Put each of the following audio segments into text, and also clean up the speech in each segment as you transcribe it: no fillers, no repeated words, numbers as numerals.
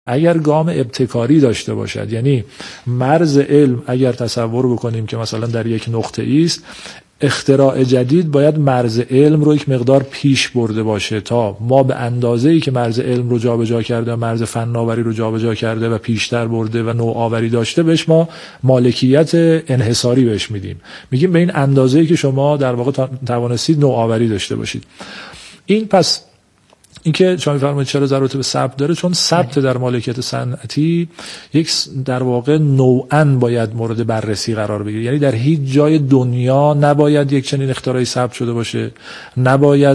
اگر گام ابتکاری داشته باشد، یعنی مرز علم اگر تصور بکنیم که مثلا در یک نقطه است، اختراع جدید باید مرز علم رو یک مقدار پیش برده باشه تا ما به اندازه‌ای که مرز علم رو جابجا کرده، مرز فناوری رو جابجا کرده و پیشتر برده و نوآوری داشته، بهش ما مالکیت انحصاری بهش میدیم. میگیم به این اندازه‌ای که شما در واقع توانستید نوآوری داشته باشید. این پس اینکه شما می‌فرمایید چرا ضرورت به ثبت داره، چون ثبت در مالکیت صنعتی یک در واقع نوعاً باید مورد بررسی قرار بگیره. یعنی در هیچ جای دنیا نباید یک چنین اختراعی ثبت شده باشه، نباید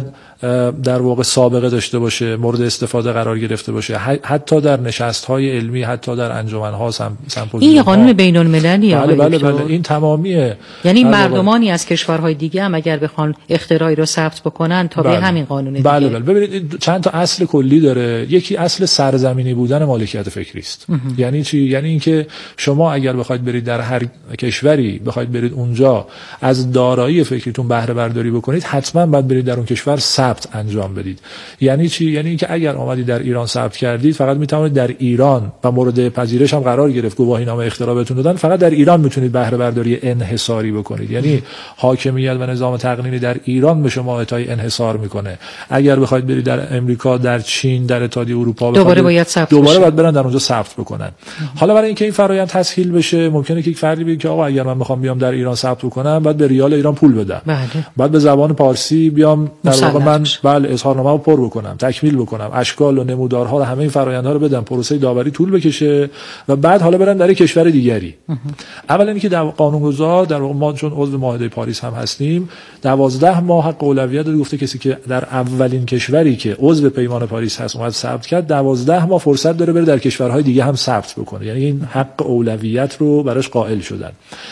در واقع سابقه داشته باشه، مورد استفاده قرار گرفته باشه، حتی در نشست‌های علمی، حتی در انجمن‌ها، سمپوزیوم‌ها. این قانون بین‌المللی بله این تمامیه. یعنی مردمانی از کشورهای دیگه هم اگر بخوان اختراعی رو ثبت بکنن تا به همین قانون دیگه. بله ببینید چند تا اصل کلی داره. یکی اصل سرزمینی بودن مالکیت فکری است. یعنی چی؟ یعنی اینکه شما اگر بخواید برید در هر کشوری بخواید برید اونجا از دارایی فکریتون بهره برداری بکنید، حتما باید برید در اون کشور ثبت انجام بدید. یعنی چی؟ یعنی اینکه اگر اومدید در ایران ثبت کردید، فقط میتونید در ایران و مورد پذیرش هم قرار گرفت، گواهینامه اختراع بهتون دادن، فقط در ایران میتونید بهره برداری انحصاری بکنید. یعنی حاکمیت و نظام تقنینی در ایران به شما اعطای انحصار میکنه. اگر بخواید برید در امریکا، در چین، در اتحادیه اروپا، دوباره باید برن در اونجا ثبت بکنن. حالا برای اینکه این فرآیند تسهیل بشه، ممکنه که یک فردی بگه که آقا اگر من میخوام بیام در ایران ثبت بکنم، باید به ریال ایران پول بدم. بعد به زبان پارسی بیام در واقع من اظهارنامه‌مو پر بکنم، تکمیل بکنم، اشکال و نمودارها و همه این فرآیندها رو بدم، پروسه داوری طول بکشه و بعد حالا برم در کشور دیگری. اولا اینکه در قانونگذار در ما چون عضو معاهده پاریس هم هستیم، 12 ماه حق اولویت داره. گفته کسی که در اولین کشوری که عضو پیمان پاریس هست اومد ثبت کرد، 12 ماه فرصت داره بره در کشورهای دیگه هم ثبت بکنه. یعنی این حق اولویت رو براش قائل شدن.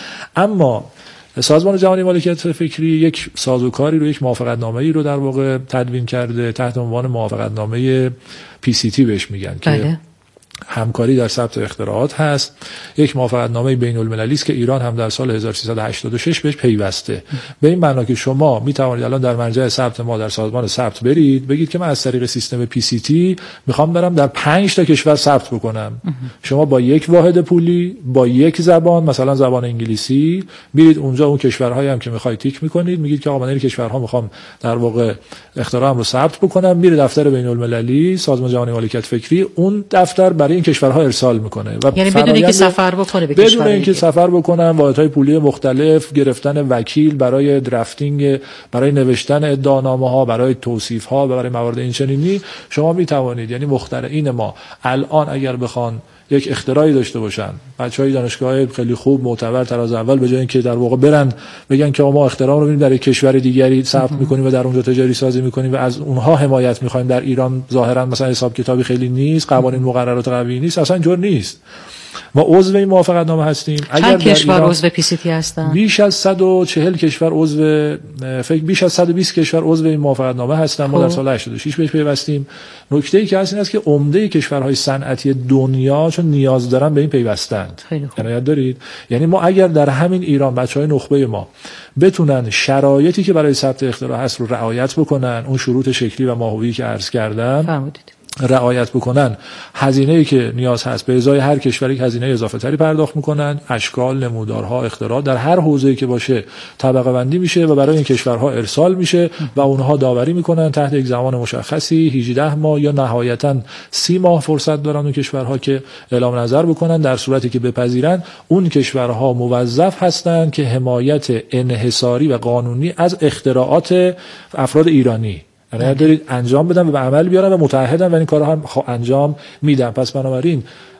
اما سازمان جهانی مالکیت فکری یک سازوکاری رو، یک موافقتنامه‌ای رو در واقع تدوین کرده تحت عنوان موافقتنامه PCT بهش میگن که همکاری در ثبت اختراعات هست. یک موافقتنامه بین‌المللی است که ایران هم در سال 1386 بهش پیوسته. به این معنا که شما می توانید الان در مرجع ثبت ما در سازمان ثبت برید، بگید که من از طریق سیستم PCT میخوام برم در 5 تا کشور ثبت بکنم. شما با یک واحد پولی، با یک زبان، مثلا زبان انگلیسی، میرید اونجا اون کشورهایی هم که میخواید تیک میکنید، میگید که آقا من این کشورها میخوام در واقع اختراعم رو ثبت بکنم، میره دفتر بین‌المللی سازمان جهانی مالکیت فکری، اون دفتر برای این کشورها ارسال میکنه و یعنی بدون اینکه سفر بکنه به بدون اینکه سفر بکنن، واحدهای پولی مختلف، گرفتن وکیل برای درافتینگ، برای نوشتن ادعانامه ها، برای توصیف ها و برای موارد این چنینی، شما میتوانید، یعنی مخترعین ما الان اگر بخوان یک اختراعی داشته باشن، بچهای دانشگاه خیلی خوب معتبر تراز اول، به جای اینکه در واقع برن بگن که ما اختراع رو می‌بینیم در یک کشور دیگری ثبت می‌کنیم و در اونجا تجاری سازی می‌کنیم و از اونها حمایت می‌خوایم، در ایران ظاهرا مثلا حساب کتابی خیلی نیست، قوانین مقررات قوی نیست، اصلا اینجور نیست. ما عضو این موافقتنامه هستیم. اگر کشور عضو PCT هستن، بیش از 140 کشور عضو، بیش از 120 کشور عضو این موافقتنامه هستن. ما در سال 86 بهش پیوستیم. نکته‌ای که هست این است که عمده کشورهای صنعتی دنیا چون نیاز دارن به این پیوستند. عنایت دارید؟ یعنی ما اگر در همین ایران بچهای نخبه ما بتونن شرایطی که برای ثبت اختراع هست رو رعایت بکنن، اون شروط شکلی و ماهویی که عرض کردم رعایت بکنن، هزینه‌ای که نیاز هست به ازای هر کشوری هزینه اضافه تری پرداخت میکنن، اشکال، نمودارها، اختراع در هر حوزه‌ای که باشه طبقه بندی میشه و برای این کشورها ارسال میشه و اونها داوری میکنن تحت یک زمان مشخصی 18 ماه یا نهایتاً 30 ماه فرصت دارن اون کشورها که اعلام نظر بکنن. در صورتی که بپذیرن، اون کشورها موظف هستند که حمایت انحصاری و قانونی از اختراعات افراد ایرانی دارید انجام بدن و به عمل بیارن و متعهدن و این کارها هم انجام میدن. پس بنابراین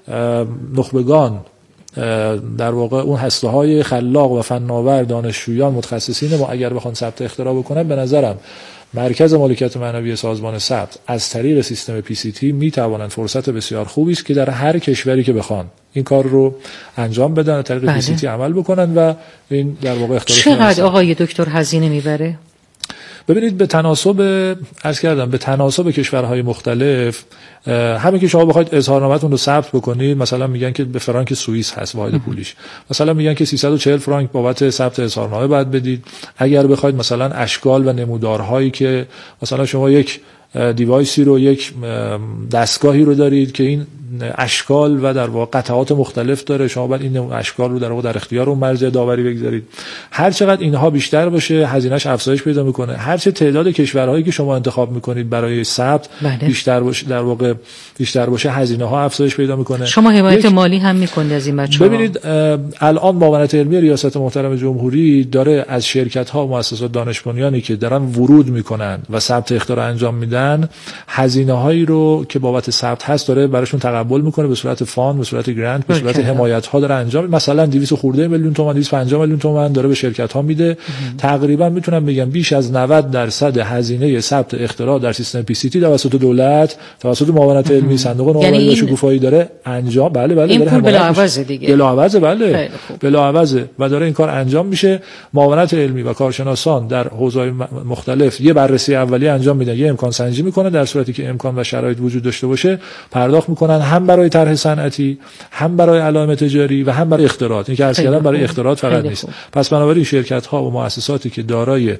نخبگان در واقع اون هسته‌های خلاق و فناور، دانشجویان، متخصصین ما اگر بخوان ثبت اختراع بکنن، به نظرم مرکز مالکیت معنوی سازمان ثبت از طریق سیستم PCT میتوانند فرصت بسیار خوبی است که در هر کشوری که بخوان این کار رو انجام بدن، از طریق PCT عمل بکنن و این در واقع اختراع. چقدر آقای دکتر هزینه میبره؟ ببینید به تناسب عرض کردم به تناسب کشورهای مختلف، همین که شما بخواید اظهارنامه‌تون رو ثبت بکنید، مثلا میگن که به فرانک سوئیس هست واحد پولیش، مثلا میگن که 340 فرانک بابت ثبت اظهارنامه باید بدید. اگر بخواید مثلا اشکال و نمودارهایی که مثلا شما یک دیوایسی رو، یک دستگاهی رو دارید که این اشکال و در واقع قطعات مختلف داره. شما باید این اشکال رو در واقع در اختیار اون مرجع داوری بگذارید. هر چقدر اینها بیشتر باشه هزینه‌اش افزایش پیدا میکنه. هر چه تعداد کشورهایی که شما انتخاب میکنید برای ثبت بیشتر باشه، در واقع بیشتر باشه، هزینه‌ها افزایش پیدا میکنه. شما حمایت مالی هم میکنید از این بچه‌ها؟ ببینید الان معاونت علمی ریاست محترم جمهوری داره از شرکت‌ها و مؤسسات دانش بنیانی که دارن ورود میکنن و ثبت اختراع انجام میدن هزینه‌هایی رو که بابت ثبت هست داره براشون تقبل میکنه به صورت فاند، به صورت گرانت، به صورت حمایت‌ها داره انجام. مثلا 200 خورده میلیون تومان، 250 میلیون تومان داره به شرکت‌ها میده. تقریبا میتونم بگم بیش از 90% هزینه ثبت اختراع در سیستم PCT توسط دولت، توسط معاونت علمی، صندوق نوآوری شکوفایی داره انجام. بله این پول بلاعوض دیگه، بلاعوض، بله بلاعوض و داره این کار انجام میشه. معاونت علمی و کارشناسان در حوزه‌های مختلف یه بررسی اولیه انجام میدن، یه امکان سنجی میکنه، در صورتی که امکان و شرایط وجود داشته باشه پرداخت میکنن، هم برای طرح صنعتی، هم برای علائم تجاری و هم برای اختراعات. این که عرض کردم برای اختراعات فقط نیست. پس بنابراین شرکت‌ها و مؤسساتی که دارای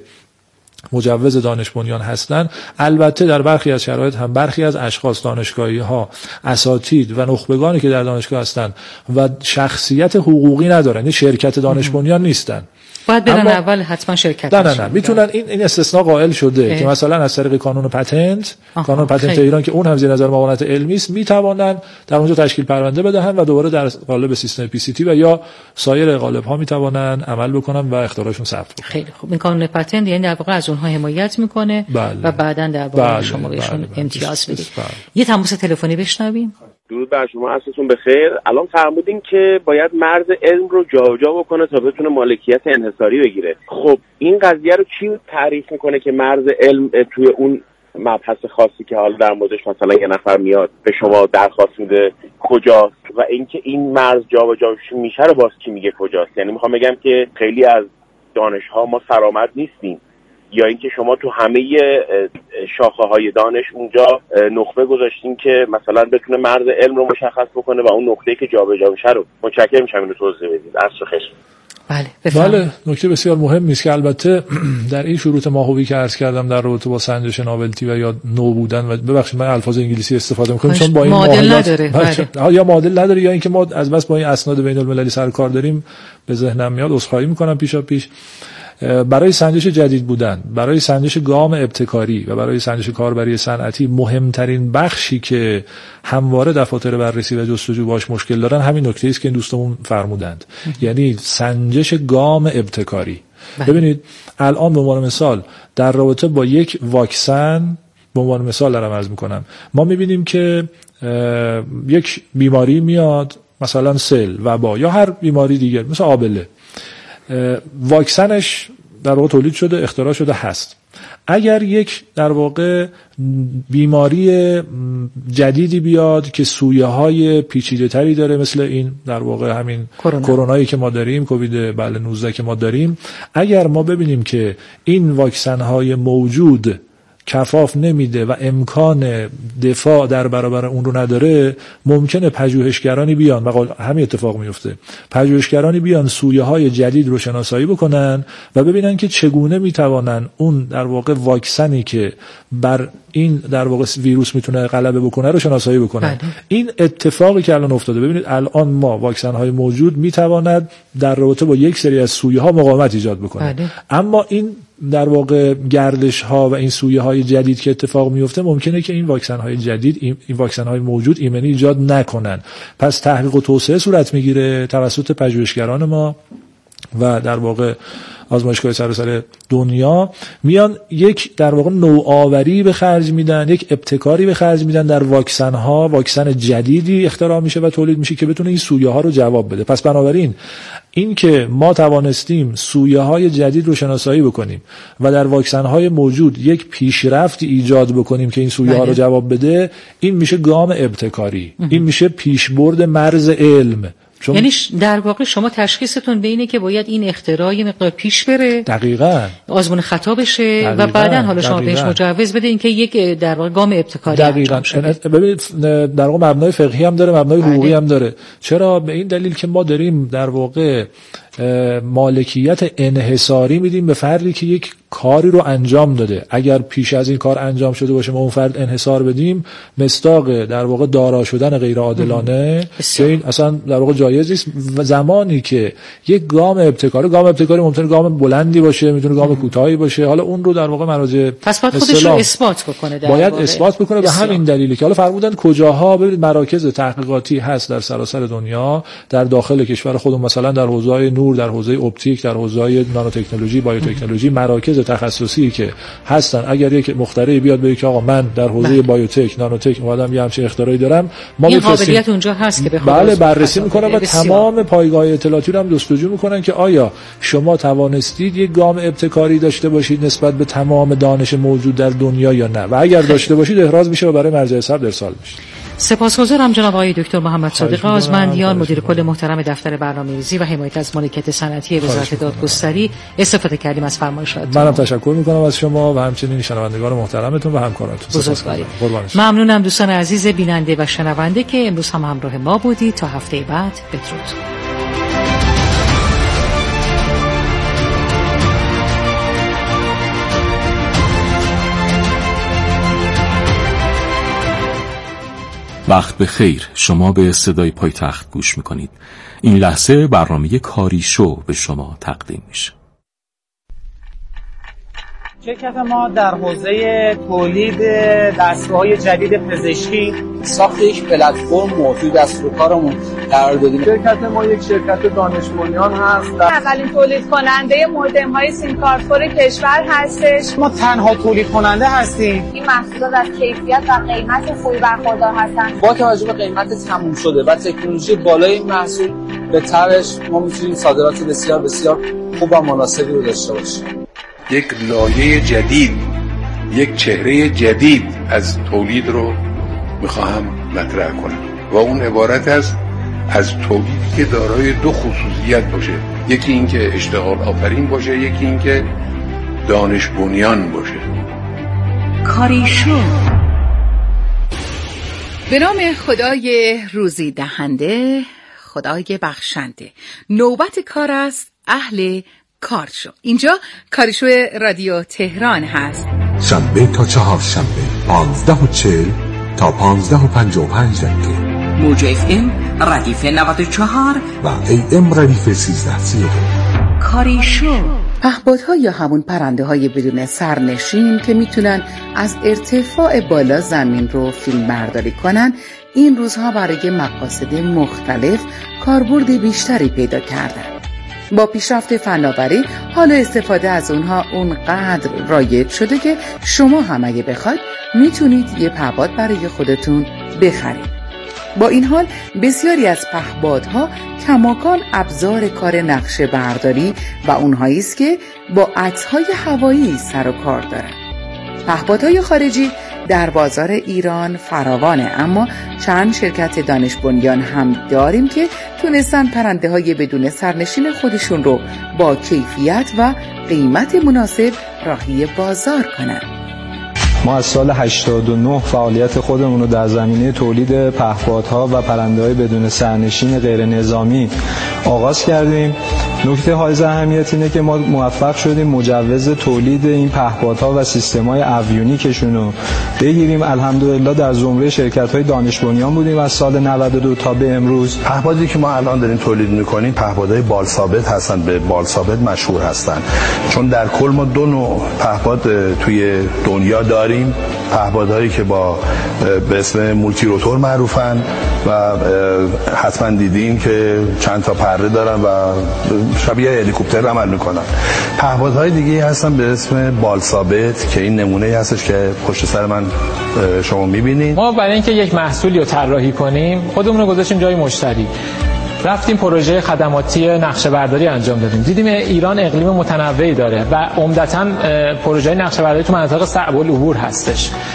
مجوز دانش بنیان هستند، البته در برخی از شرایط هم برخی از اشخاص، دانشگاهی‌ها، اساتید و نخبگانی که در دانشگاه هستند و شخصیت حقوقی ندارن، این شرکت دانش بنیان نیستن، باید برن اول حتما شرکت نه میتونن. این استثناء قائل شده که مثلا از طریق قانون پتنت، قانون پتنت ایران که اون هم زیر نظر معاونت علمی است، میتوانن در اونجا تشکیل پرونده بدهن و دوباره در قالب سیستم PCT و یا سایر قالب‌ها میتوانن عمل بکنن و اختراعشون ثبت بکنن. خیلی خوب. این قانون پتنت یعنی در واقع از اونها حمایت میکنه و بعداً در واقع شما بهشون امتیاز میدید. یه تماس تلفنی بشنویم. درود بر شما، عصرتون بخیر. الان فرمودین که باید مرز علم رو جابجا بکنه تا بتونه مالکیت انحصاری بگیره. خب این قضیه رو کی تعریف میکنه که مرز علم توی اون مبحث خاصی که حالا در موردش مثلا یه نفر میاد به شما درخواست میده کجاست و اینکه این مرز جابجا میشه رو باز کی میگه کجاست؟ یعنی میخوام بگم که خیلی از دانش‌ها ما سرآمد نیستیم، یا اینکه شما تو همه شاخه‌های دانش اونجا نخبه گذاشتین که مثلا بتونه مرز علم رو مشخص بکنه و اون نقطه‌ای که جابجا میشه رو. متشکرم میشم اینو توضیح بدید. عصر خیر. بله نکته بسیار مهمی است که البته در این شروط ماهوی که عرض کردم در رابطه با سنجش ناولتی و یا نو بودن و ببخشید من الفاظ انگلیسی استفاده می‌کنم چون با این معادل نداره یا معادل نداره یا اینکه ما از بس با این اسناد بین‌المللی سر کار داریم به ذهنم میاد، عذرخواهی می‌کنم پیش. برای سنجش جدید بودن، برای سنجش گام ابتکاری و برای سنجش کاربری صنعتی مهمترین بخشی که همواره دفاتر بررسی و جستجو باش مشکل دارن همین نکته است که این دوستمون فرمودند، یعنی سنجش گام ابتکاری. ببینید الان به عنوان مثال در رابطه با یک واکسن، به عنوان مثال دارم عرض میکنم، ما میبینیم که یک بیماری میاد، مثلا سل، وبا یا هر بیماری دیگر مثل آبله، واکسنش در واقع تولید شده، اختراع شده هست. اگر یک در واقع بیماری جدیدی بیاد که سویه های پیچیده تری داره، مثل این در واقع همین کرونایی که ما داریم، کووید 19 که ما داریم، اگر ما ببینیم که این واکسن های موجود کفاف نمیده و امکان دفاع در برابر اون رو نداره، ممکنه پژوهشگرانی بیان و همین اتفاق میفته، پژوهشگرانی بیان سویه های جدید رو شناسایی بکنن و ببینن که چگونه میتوانن اون در واقع واکسنی که بر این در واقع ویروس میتونه غلبه بکنه رو شناسایی بکنن. این اتفاقی که الان افتاده، ببینید الان ما واکسن های موجود میتواند در رابطه با یک سری از سویه ها مقاومت ایجاد بکنه، اما این در واقع گردش ها و این سویه های جدید که اتفاق میفته ممکنه که این واکسن های جدید، این واکسن های موجود ایمنی ایجاد نکنن. پس تحقیق و توسعه صورت میگیره توسط پژوهشگران ما و در واقع آزمایشگاه سراسر دنیا میان یک در واقع نوآوری به خرج میدن، یک ابتکاری به خرج میدن در واکسن ها، واکسن جدیدی اختراع میشه و تولید میشه که بتونه این سویه ها رو جواب بده. پس بنابراین این که ما توانستیم سویه های جدید رو شناسایی بکنیم و در واکسن های موجود یک پیشرفتی ایجاد بکنیم که این سویه ها رو جواب بده، این میشه گام ابتکاری، این میشه پیشبرد مرز علم. یعنی در واقع شما تشخیصتون به اینه که باید این اختراع یه مقدار پیش بره، دقیقاً آزمون خطا بشه و بعداً حالا شما بهش مجوز بده این که یک در واقع گام ابتکاری دقیقاً. ببینید در واقع مبنای فقهی هم داره، مبنای حقوقی هم داره. چرا؟ به این دلیل که ما داریم در واقع مالکیت انحصاری میدیم به فردی که یک کاری رو انجام داده. اگر پیش از این کار انجام شده باشه ما اون فرد انحصار بدیم، مصداق در واقع دارا شدن غیر عادلانه که این اصلا در واقع جایز نیست. و زمانی که یک گام ابتکاری ممکنه گام بلندی باشه، میتونه گام کوتاهی باشه، حالا اون رو در واقع مراجع پس باید خودش رو اثبات بکنه، باید اثبات بکنه. به همین دلیلی که حالا فرمودن کجاها، ببینید مراکز تحقیقاتی هست در سراسر دنیا، در داخل کشور خودمون مثلا در حوزه نور، در حوزه اپتیک، در حوزه نانو تکنولوژی، بایوتکنولوژی، مراکز تخصصی که هستن. اگر یک مخترعی بیاد بگه که آقا من در حوزه بایوتک، نانوتک اومدم یه همچین اختراعی دارم، ما این قابلیت اونجا هست که بله بررسی میکنن و تمام پایگاه اطلاعاتی رو هم جستجو میکنن که آیا شما توانستید یک گام ابتکاری داشته باشید نسبت به تمام دانش موجود در دنیا یا نه، و اگر داشته باشید احراز میشه و برای مرجع ثبت ارسال میشه. سپاسگزارم جناب آقای دکتر محمد صادق آزمندیان، مدیر کل محترم دفتر برنامه‌ریزی و حمایت از مالکیت صنعتی وزارت دادگستری. استفاده کردیم از فرمایشاتتون. منم تشکر میکنم از شما و همچنین شنوندگان محترمتون و همکارانتون. بزرگوارید. ممنونم دوستان عزیز بیننده و شنونده که امروز هم همراه ما بودید. تا هفته بعد بدرود. وقت به خیر. شما به صدای پایتخت گوش میکنید. این لحظه برنامه کاری شو به شما تقدیم میشه. شرکت ما در حوزه تولید دستگاه‌های جدید پزشکی ساخت یک پلتفرم موجود است رو کارمون قرار دادیم. شرکت ما یک شرکت دانش بنیان هست. اولین تولید کننده مودم‌های سیم کارت کشور هستش. ما تنها تولید کننده هستیم. این محصولات از کیفیت و قیمت خوبی برخوردار هستند. با توجه به قیمت تموم شده و تکنولوژی بالای این محصول به تبعش ما می‌تونیم صادرات بسیار بسیار خوب و مناسبی رو داشته باشیم. یک لایه جدید، یک چهره جدید از تولید رو میخواهم مطرح کنم و اون عبارت است از تولیدی که دارای دو خصوصیت باشه، یکی این که اشتغال آفرین باشه، یکی این که دانش بنیان باشه. کاری شو. به نام خدای روزی دهنده، خدای بخشنده. نوبت کار است، اهل کار شو. اینجا کارشو رادیو تهران هست. شنبه تا چهارشنبه 15:40 تا 15:55 دقیقه. موج FM ردیف 94 و AM ردیف 1332. کاری شو. پهپادها یا همون پرنده های بدون سرنشین که میتونن از ارتفاع بالا زمین رو فیلم برداری کنن، این روزها برای مقاصد مختلف کاربرد بیشتری پیدا کردن. با پیشرفت فناوری حالا استفاده از اونها اونقدر رایج شده که شما هم اگه بخواید میتونید یه پهپاد برای خودتون بخرید. با این حال بسیاری از پهپادها کماکان ابزار کار نقشه برداری و اونهایی است که با عکس‌های هوایی سر و کار دارن. پهپادهای خارجی در بازار ایران فراوانه، اما چند شرکت دانش بنیان هم داریم که تونستن پرنده های بدون سرنشین خودشون رو با کیفیت و قیمت مناسب راهی بازار کنن. ما از سال 89 فعالیت خودمون رو در زمینه تولید پهپادها و پرنده‌های بدون سرنشین غیر نظامی آغاز کردیم. نکته حائز اهمیت اینه که ما موفق شدیم مجوز تولید این پهپادها و سیستم‌های اویونیکشون رو بگیریم. الحمدلله در زمره شرکت‌های دانش بنیان بودیم از سال 92 تا به امروز. پهپادی که ما الان داریم تولید می‌کنیم پهپادهای بال ثابت هستن، به بال ثابت مشهور هستن، چون در کل ما دو نوع پهپاد توی دنیا داریم. پهپادهایی که به اسم مولتی روتور معروفن و حتما دیدین که چند تا پره دارن و شبیه هلیکوپتر عمل میکنن. پهپادهای دیگه هستن به اسم بال ثابت که این نمونه‌ای هستش که پشت سر من شما میبینید. ما برای اینکه یک محصولی رو طراحی کنیم خودمون رو گذاشتیم جای مشتری، رفتیم پروژه خدماتی نقشه برداری انجام دادیم. دیدیم ایران اقلیم متنوعی داره و عمدتاً پروژه نقشه برداری تو مناطق صعب العبور هستش.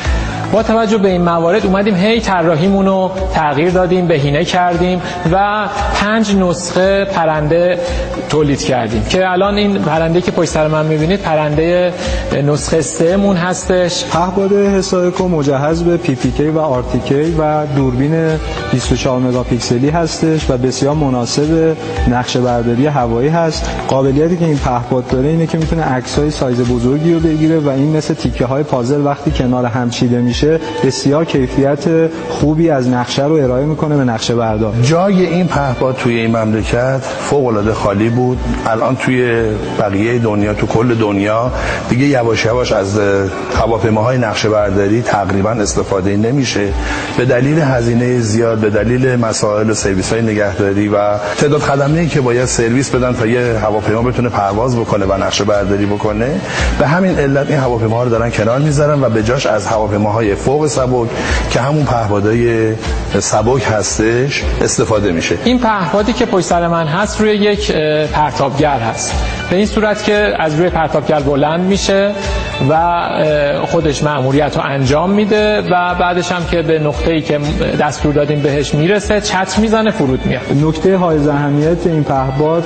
با توجه به این موارد اومدیم هی طراحیمون رو تغییر دادیم، بهینه کردیم و 5 نسخه پرنده تولید کردیم که الان این پرنده که پشت سر من می‌بینید پرنده نسخه 3 مون هستش. پهپاد هسایکو مجهز به PPK و RTK و دوربین 24 مگاپیکسلی هستش و بسیار مناسب نقشه برداری هوایی هست. قابلیتی که این پهپاد داره اینه که میتونه عکس‌های سایز بزرگی رو بگیره و این مثل تیکه‌های پازل وقتی کنار هم چیده میشه بسیار کیفیت خوبی از نقشه رو ارائه میکنه به نقشه بردار. جای این پهپاد توی این مملکت فوق‌العاده خالی بود. الان توی بقیه دنیا، تو کل دنیا دیگه یواش یواش از هواپیماهای نقشه برداری تقریبا استفاده نمیشه به دلیل هزینه زیاد، به دلیل مسائل و سرویس‌های نگهداری و تعداد خدمه‌ای که باید سرویس بدن تا یه هواپیما بتونه پرواز بکنه و نقشه برداری بکنه. به همین علت این هواپیماها رو دارن کنار میذارن و به جاش از هواپیماهای فوق سبک که همون پهپادهای سبک هستش استفاده میشه. این پهپادی که پشت سر من هست روی یک پرتابگر هست، به این صورت که از روی پرتابگر بلند میشه و خودش مأموریت رو انجام میده و بعدش هم که به نقطه‌ای که دستور دادیم بهش میرسه چتر میزنه فرود میاد. نکته حائز اهمیت این پهپاد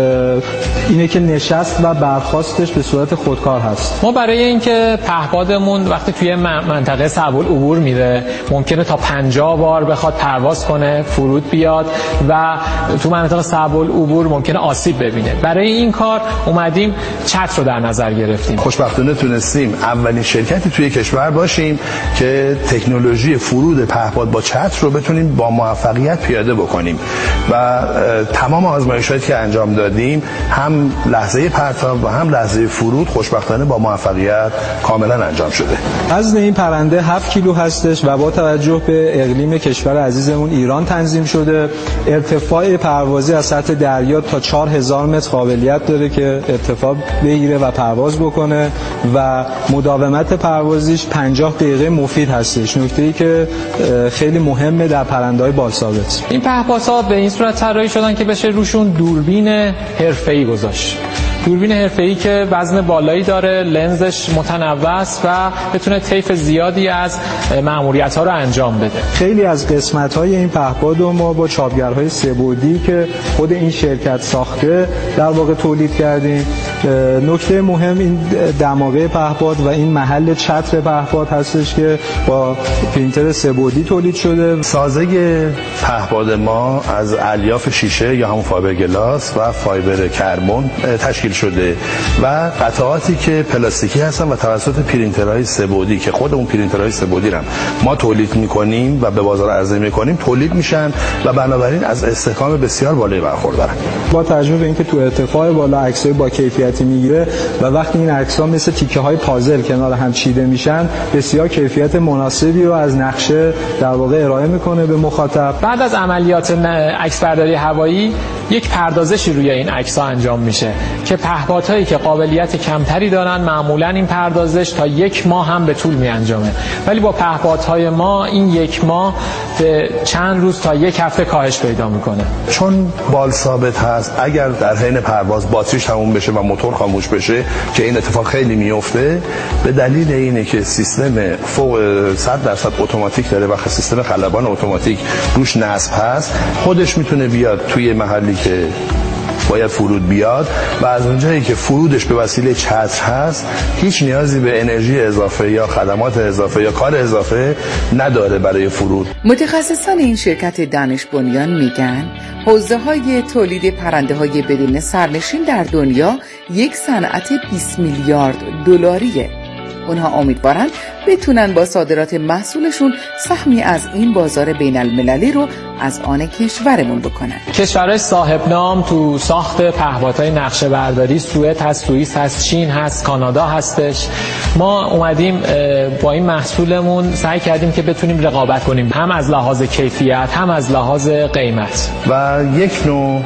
اینه که نشست و برخاستش به صورت خودکار هست. ما برای اینکه پهپادمون وقتی توی منطقه صعب العبور میره ممکنه تا 50 بار بخواد پرواز کنه فرود بیاد و تو منطقه صعب العبور ممکنه آسیب ببینه. برای این کار اومدیم چتر رو در نظر گرفتیم. خوشبختانه تونستیم اولین شرکتی توی کشور باشیم که تکنولوژی فرود پهپاد با چتر رو بتونیم با موفقیت پیاده بکنیم و تمام آزمایشاتی که انجام دادیم هم لحظه پرتاب و هم لحظه فرود خوشبختانه با موفقیت کاملا انجام شده. وزن این پرنده 7 کیلو هستش و با توجه به اقلیم کشور عزیزمون ایران تنظیم شده. ارتفاع پروازی از سطح دریا تا 4000 متر قابلیت داره که ارتفاع بگیره و پرواز بکنه و مداومت پروازیش 50 دقیقه مفید هستش. نکته‌ای که خیلی مهمه در پرنده‌های بالثابت. این پهپادها به این صورت طراحی شدن که بشه روشون دوربین حرفه‌ای گذاشت. دوربین حرفه‌ای که وزن بالایی داره، لنزش متنوع است و بتونه طیف زیادی از مأموریت‌ها رو انجام بده. خیلی از قسمت‌های این پهپاد رو ما با چاپگرهای سه‌بعدی که خود این شرکت ساخته در واقع تولید کردیم. نکته مهم این دماغه پهپاد و این محل چتر پهپاد هستش که با پرینتر سه‌بعدی تولید شده. سازه پهپاد ما از الیاف شیشه یا همون فایبر گلاس و فایبر کربن تشکیل شده و قطعاتی که پلاستیکی هستن و توسط پرینترهای سه‌بعدی که خود اون پرینترهای سه‌بعدی رو ما تولید می‌کنیم و به بازار عرضه می‌کنیم تولید میشن و بنابراین از استحکام بسیار بالایی برخوردارن. با توجه به اینکه تو ارتفاع بالا عکسای با کیفیتی میگیره و وقتی این عکس‌ها مثل تیکه‌های پازل کنار هم چیده میشن بسیار کیفیت مناسبی رو از نقشه در واقع ارائه میکنه به مخاطب. بعد از عملیات عکسبرداری هوایی یک پردازشی روی این عکس‌ها انجام میشه که پهپادهایی که قابلیت کمتری دارن معمولا این پردازش تا 1 ماه هم به طول میانجامه، ولی با پهپادهای ما این 1 ماه به چند روز تا 1 هفته کاهش پیدا میکنه. چون بال ثابت هست اگر در حین پرواز باتریش تموم بشه و موتور خاموش بشه که این اتفاق خیلی میفته به دلیل اینه که سیستم فوق 100% اتوماتیک داره و سیستم خلبان اتوماتیک روش نصب هست، خودش میتونه بیاد توی محلی که باید فرود بیاد و از اونجایی که فرودش به وسیله چتر هست هیچ نیازی به انرژی اضافه یا خدمات اضافه یا کار اضافه نداره برای فرود. متخصصان این شرکت دانش بنیان میگن حوزه‌های تولید پرنده‌های بدون سرنشین در دنیا یک صنعت 20 میلیارد دلاریه. اونها امیدوارن بتونن با صادرات محصولشون سهمی از این بازار بین المللی رو از آن کشورمون بکنن. کشورهای صاحب نام تو ساخت پهپادهای نقشه برداری سوئد هست، سوئیس هست، چین هست، کانادا هستش. ما اومدیم با این محصولمون سعی کردیم که بتونیم رقابت کنیم هم از لحاظ کیفیت هم از لحاظ قیمت. و یک نوع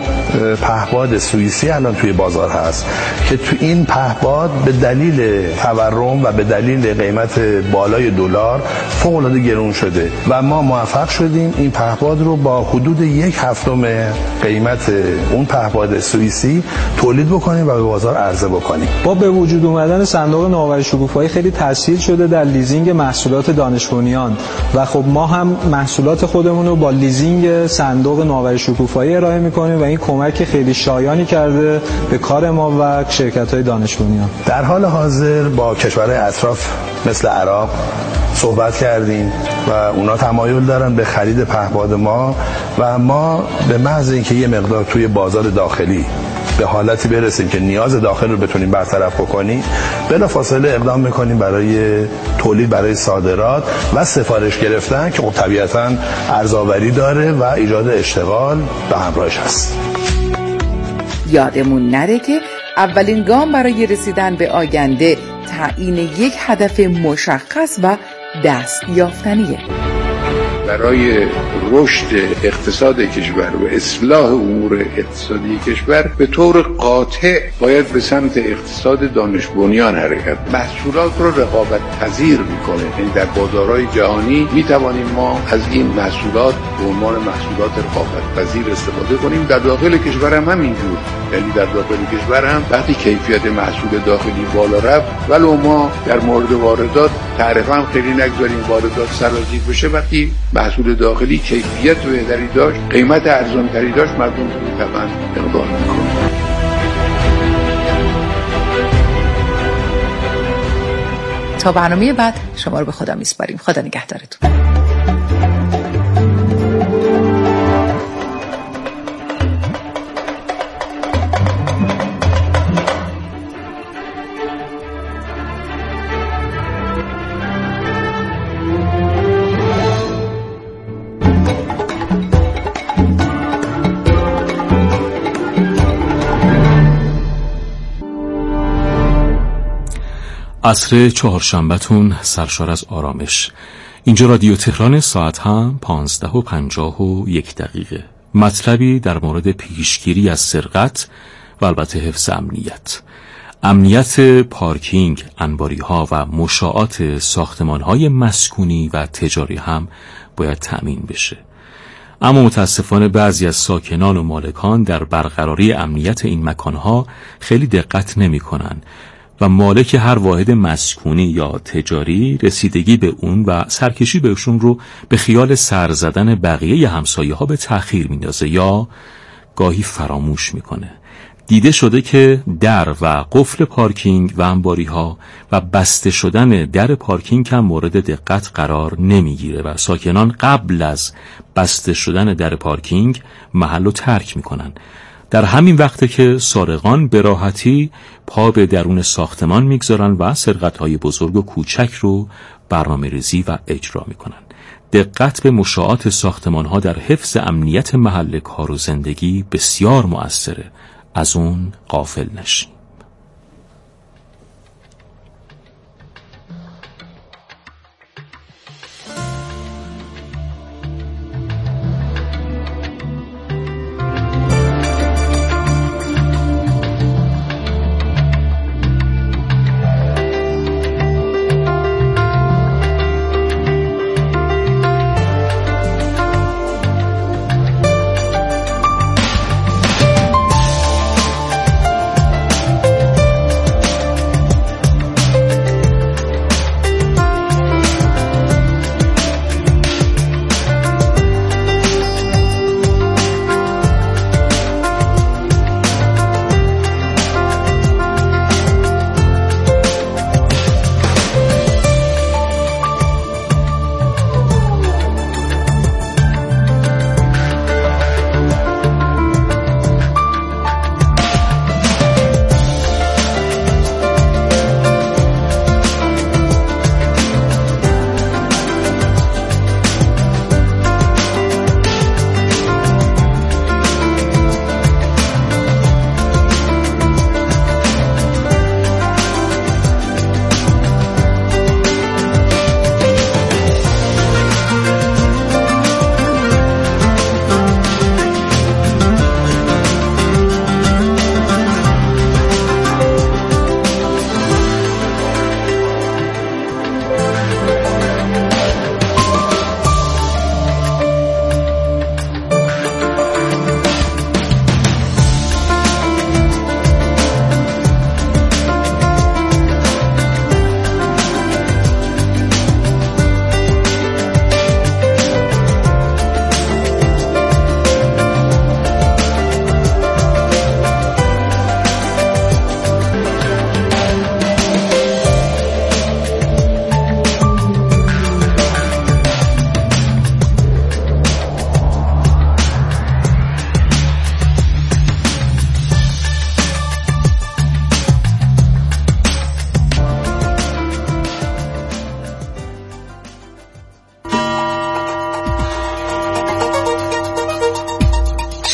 پهپاد سوئیسی الان توی بازار هست که تو این پهپاد به دلیل تورم و به دلیل قیمت بالای دلار فوق‌العاده گرون شده و ما موفق شدیم این پهپاد رو با حدود 1/7 قیمت اون پهپاد سوئیسی تولید بکنیم و به بازار عرضه بکنیم. با به وجود اومدن صندوق نوآوری شکوفایی خیلی تسهیل شده در لیزینگ محصولات دانش بنیان و خب ما هم محصولات خودمون رو با لیزینگ صندوق نوآوری شکوفایی ارائه می‌کنیم و این کمک خیلی شایانی کرده به کار ما و شرکت‌های دانش بنیان. در حال حاضر با کشورهای اطراف مثل عراق صحبت کردیم و اونا تمایل دارن به خرید پهپاد ما و ما به محض اینکه یه مقدار توی بازار داخلی به حالتی برسیم که نیاز داخل رو بتونیم برطرف بکنیم، بلافاصله اقدام میکنیم برای تولید، برای صادرات و سفارش گرفتن که طبیعتاً ارزآوری داره و ایجاد اشتغال به همراهش هست. یادمون نره که اولین گام برای رسیدن به آینده تعیین یک هدف مشخص و دستیافتنیه. برای رشد اقتصاد کشور و اصلاح امور اقتصادی کشور به طور قاطع باید به سمت اقتصاد دانش بنیان حرکت. محصولات رو رقابت پذیر میکنه. یعنی در بازارهای جهانی میتوانیم ما از این محصولات به عنوان محصولات رقابت پذیر استفاده کنیم. در داخل کشور هم همینجور. یعنی در داخل کشور هم وقتی کیفیت محصول داخلی بالا رفت، ولو ما در مورد واردات تعرفه هم خیلی نگذاریم واردات سرازیر بشه، وقتی محصول داخلی کیفیت بهتری داشت، قیمت ارزان‌تری داشت، مردم رو طبعاً اقدام می‌کنن. تا برنامه بعد شما رو به خدا میسپاریم. خدا نگهدارتون. عصر چهارشنبه‌تون سرشار از آرامش. اینجا رادیو تهران، ساعت هم 15:51. مطلبی در مورد پیشگیری از سرقت و البته حفظ امنیت پارکینگ، انباری‌ها و مشاعات ساختمان‌های مسکونی و تجاری هم باید تأمین بشه. اما متاسفانه بعضی از ساکنان و مالکان در برقراری امنیت این مکان‌ها خیلی دقت نمی‌کنن و مالک هر واحد مسکونی یا تجاری رسیدگی به اون و سرکشی بهشون رو به خیال سر زدن بقیه همسایه‌ها به تأخیر میندازه یا گاهی فراموش میکنه. دیده شده که در و قفل پارکینگ و انباری‌ها و بسته شدن در پارکینگ هم مورد دقت قرار نمیگیره و ساکنان قبل از بسته شدن در پارکینگ محل رو ترک میکنن. در همین وقته که سارقان به راحتی پا به درون ساختمان میگذارن و سرقت‌های بزرگ و کوچک رو برنامه‌ریزی و اجرا میکنن. دقت به مشاعات ساختمان‌ها در حفظ امنیت محل کار و زندگی بسیار مؤثره. از اون غافل نشین.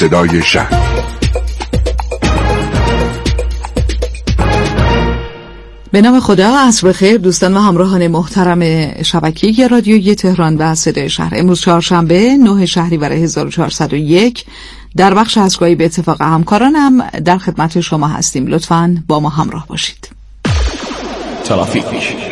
صدای شهر. به نام خدا. عصر بخیر دوستان و همراهان محترم شبکه رادیویی تهران و صدای شهر. امروز چهارشنبه 9 شهریور 1401 در بخش از گاهی به اتفاق همکارانم در خدمت شما هستیم. لطفاً با ما همراه باشید. ترافیک.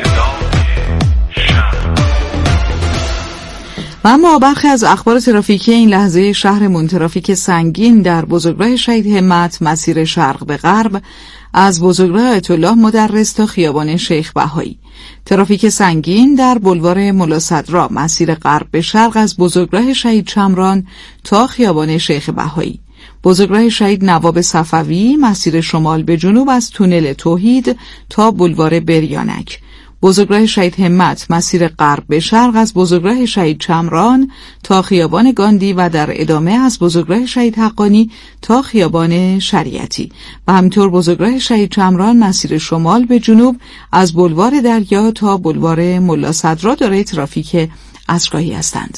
و اما برخی از اخبار ترافیکی این لحظه شهرمون: ترافیک سنگین در بزرگراه شهید همت مسیر شرق به غرب از بزرگراه آیت الله مدرس تا خیابان شیخ بهایی. ترافیک سنگین در بلوار ملا صدرا مسیر غرب به شرق از بزرگراه شهید شمران تا خیابان شیخ بهایی. بزرگراه شهید نواب صفوی مسیر شمال به جنوب از تونل توحید تا بلوار بریانک. بزرگراه شهید همت مسیر غرب به شرق از بزرگراه شهید شمران تا خیابان گاندی و در ادامه از بزرگراه شهید حقانی تا خیابان شریعتی. و همینطور بزرگراه شهید شمران مسیر شمال به جنوب از بلوار دریا تا بلوار ملا صدرا دارای ترافیک عصرگاهی هستند.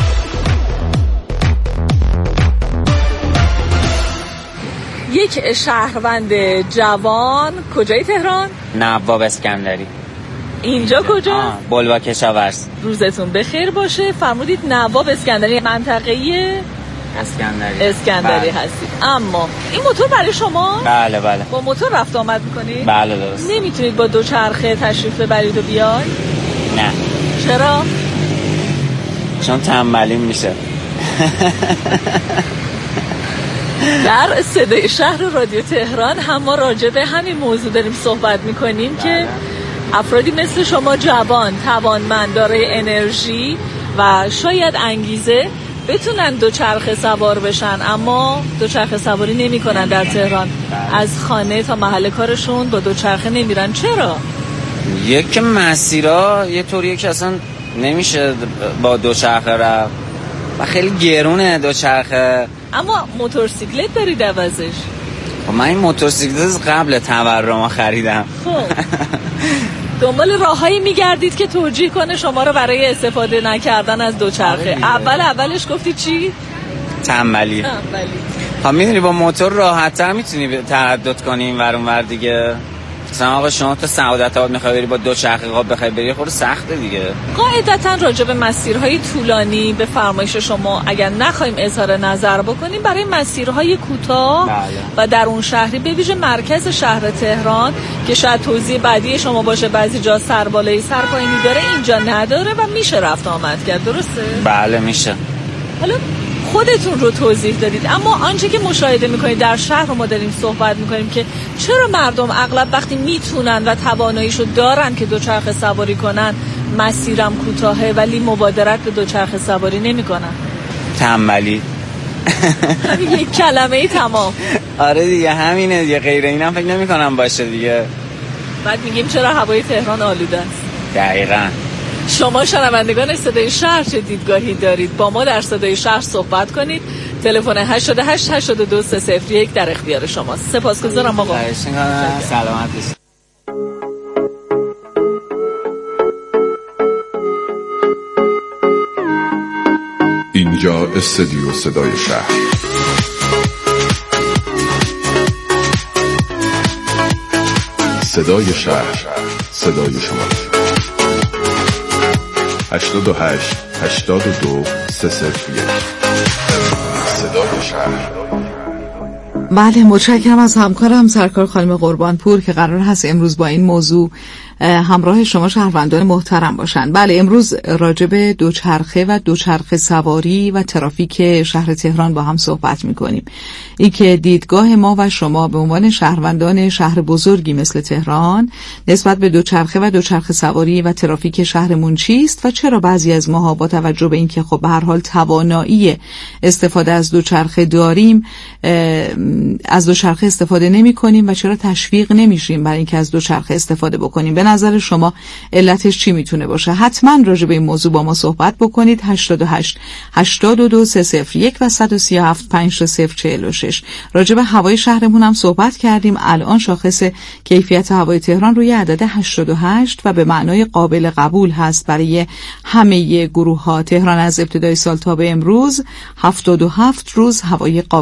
یک شهروند جوان کجای تهران؟ نواب اسکندری. اینجا کجا؟ بلوار کشاورز. روزتون بخیر باشه. فرمودید نواب اسکندری منطقه اسکندری هستید. اما این موتور برای شما؟ بله. با موتور رفت آمد میکنید؟ بله درست. نمیتونید با دوچرخه تشریف ببرید و بیاید؟ نه. چرا؟ چون تنبلیم میشه. در صدای شهر رادیو تهران هم ما راجع به همین موضوع داریم صحبت میکنیم که افرادی مثل شما جوان، توانمند، دارای انرژی و شاید انگیزه بتونن دوچرخه سوار بشن، اما دوچرخه سواری نمی‌کنن در تهران. از خانه تا محل کارشون با دوچرخه نمیرن. چرا؟ یک مسیرها یه طوریه که اصلا نمیشه با دوچرخه رفت و خیلی گرونه دوچرخه. اما موتورسیکلت دارید عوضش؟ من این موتورسیکلت قبل تورم خریدم. خب دنبال راههایی میگردید که توجیه کنه شما رو برای استفاده نکردن از دوچرخه. اولش گفتی چی؟ تنبلی. ها میدونی با موتور راحت‌تر میتونی تردد کنی این ور اون ور دیگه. مثلا آقا شما تا سعادت آباد میخوای بری با دوچرخه بخوای بری خود سخته دیگه. قاعدتاً راجع به مسیرهای طولانی به فرمایش شما اگر نخوایم اظهار نظر بکنیم، برای مسیرهای کوتاه و در اون شهری به ویژه مرکز شهر تهران که شاید توضیح بعدی شما باشه بعضی جا سر بالایی سر پایینی داره، اینجا نداره و میشه رفت آمد کرد. درسته؟ بله میشه. حالا خودتون رو توضیح دادید، اما آنچه که مشاهده میکنید در شهر رو ما داریم صحبت میکنیم که چرا مردم اغلب وقتی میتونن و تواناییشو دارن که دوچرخه سواری کنن، مسیرم کوتاهه ولی مبادرت به دوچرخه سواری نمیکنن. تنبلی. یک کلمه ای تمام. آره دیگه همینه دیگه، غیر اینم فکر نمیکنم باشه دیگه. بعد میگیم چرا هوای تهران آلوده است. دقیقاً. شما شنوندگان صدای شهر چه دیدگاهی دارید؟ با ما در صدای شهر صحبت کنید. تلفن 88 82 301 در اختیار شماست. سپاسگزارم آقا. سلامت باشید. اینجا استودیو صدای شهر. صدای شهر، صدای شما. 88 82 301 صدای شهر. بله، متشکرم از همکارم سرکار خانم قربانپور که قرار هست امروز با این موضوع همراه شما شهروندان محترم باشن. بله، امروز راجع به دوچرخه و دوچرخه سواری و ترافیک شهر تهران با هم صحبت می‌کنیم. این که دیدگاه ما و شما به عنوان شهروندان شهر بزرگی مثل تهران نسبت به دوچرخه و دوچرخه سواری و ترافیک شهرمون چیست و چرا بعضی از ما با توجه به اینکه خب به هر حال توانایی استفاده از دوچرخه داریم از دوچرخه استفاده نمی‌کنیم و چرا تشویق نمی‌شیم برای اینکه از دوچرخه استفاده بکنیم. به نظر شما علتش چی میتونه باشه؟ حتما راجع به این موضوع با ما صحبت بکنید. 88 82 301 و 137 5046. راجع به هوای شهرمون هم صحبت کردیم. الان شاخص کیفیت هوای تهران روی عدد 88 و به معنای قابل قبول هست برای همه گروه‌ها. تهران از ابتدای سال تا به امروز 77 روز هوای قابل